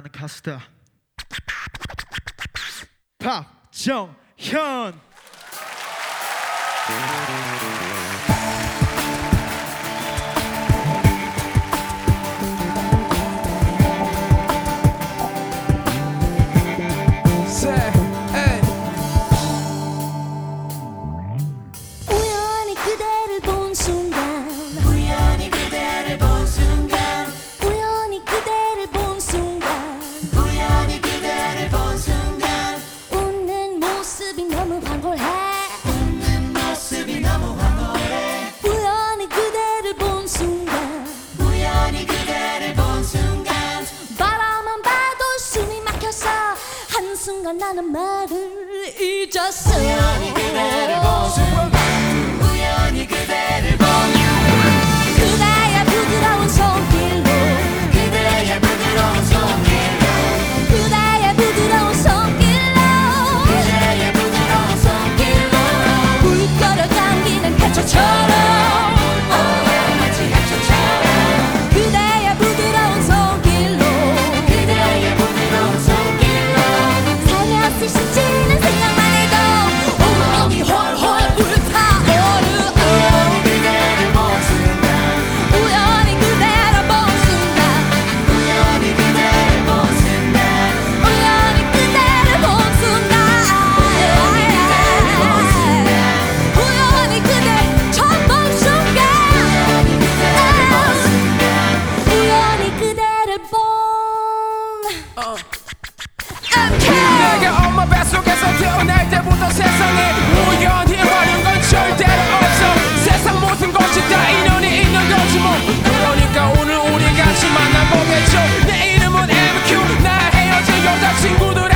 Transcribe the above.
사랑하는 가수다. 박정현. 우연히 그대를 본 순간 우연히 그대를 본 순간 우연히 그대를 본 순간 우연히 그대를 본 순간 웃는 모습이 너무 황홀해 웃는 모습이 너무 황홀해 우연히 그대를 본 순간 우연히 그대를 본 순간 바라만 봐도 숨이 막혀서 한순간 나는 말을 잊었어 우연히 그대를 본 순간 우연히 그대를 본 그대의 부드러운 손길로 그대의 부드러운 손길로 그대의 부드러운 손길로 그대의 부드러운 손길로 물결을 당기는 해초처럼 마치 해초처럼 그대의 부드러운 손길로 그대의 부드러운 손길로 살며시 스치는 생각만 해도 온몸이 훨훨 불타오르 우연히 그대를 본 순간 우연히 그대를 본 순간 우연히 그대를 본 순간 우연히 그대를 본 순간 우연히 그대 처음 본 순간 우연히 그대를 본 내가 엄마 뱃속에서 태어날 때부터 세상에 우연히 하는 건 절대로 없어 세상 모든 것이 다 인연이 있는 거지 뭐 그러니까 오늘 우리 같이 만나보겠죠 내 이름은 MQ 나 헤어진 여자친구들